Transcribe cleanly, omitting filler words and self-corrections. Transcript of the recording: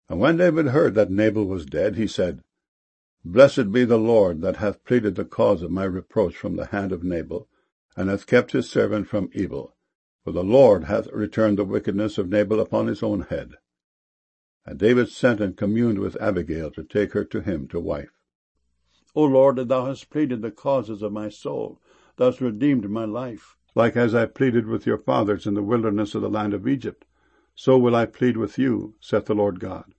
And when David heard that Nabal was dead, he said, Blessed be the Lord, that hath pleaded the cause of my reproach from the hand of Nabal, and hath kept his servant from evil. For the Lord hath returned the wickedness of Nabal upon his own head. And David sent and communed with Abigail to take her to him to wife. O Lord, thou hast pleaded the causes of my soul. Thou hast redeemed my life. Like as I pleaded with your fathers in the wilderness of the land of Egypt, so will I plead with you, saith the Lord God.